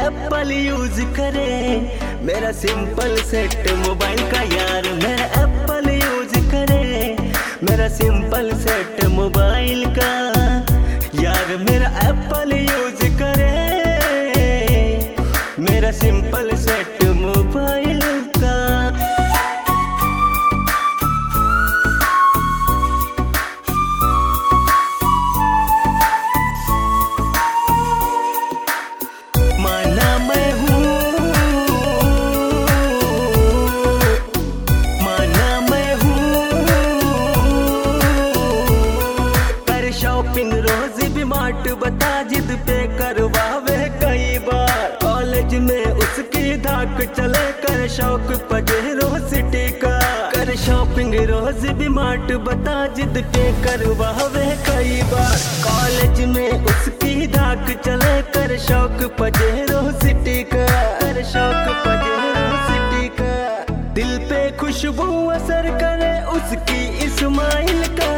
Apple use करे, मेरा simple set mobile का यार मेरा एप्पल यूज करे, मेरा सिंपल सेट मोबाइल का यार मेरा एप्पल यूज करे, मेरा सिंपल सेट मोबाइल का। माना मैं हूँ, माना मैं हूँ, कर शॉपिंग रोज भी मार्ट बता जिद पे करवावे कई बार, कॉलेज में उसकी धाक चले कर शौक पजेरो सिटी का, कर शॉपिंग रोज भी मार्ट बता जिद पे करवावे कई बार, कॉलेज में उसकी धाक चले कर शौक पजेरो सिटी का, कर शौक पजेरो सिटी का, दिल पे खुशबू असर करे उसकी इस्माइल का,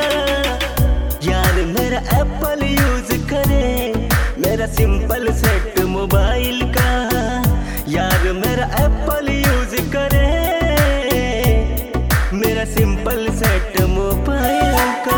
यार मेरा एप्पल यूज करे, मेरा सिंपल सेट मोबाइल का, यार मेरा एप्पल यूज करे, मेरा सिंपल सेट मोबाइल का।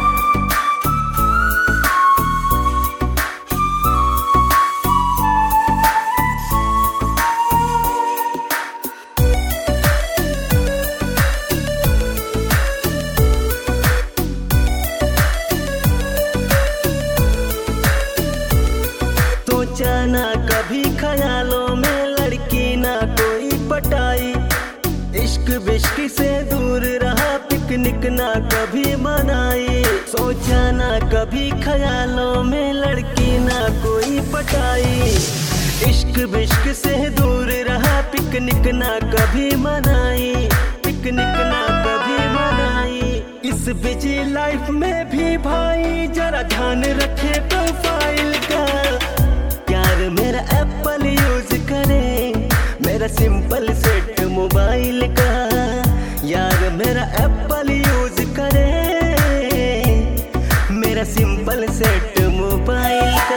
सोचा ना कभी ख्यालों में लड़की ना कोई पटाई, इश्क बिश्क से दूर रहा पिकनिक ना कभी मनाई, सोचा ना कभी ख्यालों में लड़की ना कोई पटाई, इश्क बिश्क से दूर रहा पिकनिक ना कभी मनाई, पिकनिक ना कभी मनाई, इस बिजी लाइफ में भी भाई जरा ध्यान रखे प्रोफाइल का, यार मेरा एप्पल यूज करे, मेरा सिंपल सेट मोबाइल का, यार मेरा एप्पल यूज करे, मेरा सिंपल सेट मोबाइल का।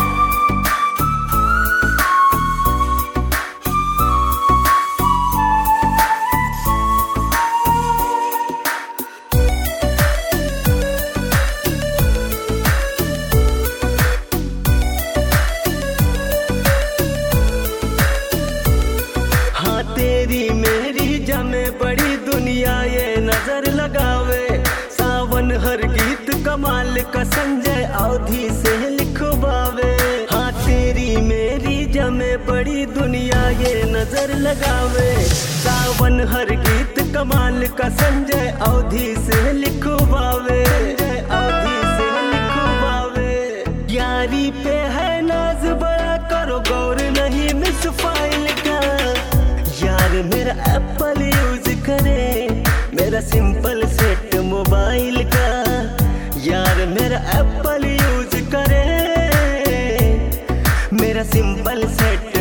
तेरी मेरी जमे बड़ी दुनिया ये नजर लगावे, सावन हर गीत कमाल का संजय अवधि से लिखवावे, हाँ तेरी मेरी जमे बड़ी दुनिया ये नजर लगावे, सावन हर गीत कमाल का संजय अवधि से लिखवावे, अवधि से लिखवावे, यारी पे है नाज बड़ा करो गौर नहीं मिस फाइल का, यार मेरा एप्पल यूज करे, मेरा सिंपल सेट मोबाइल का, यार मेरा एप्पल यूज करे, मेरा सिंपल सेट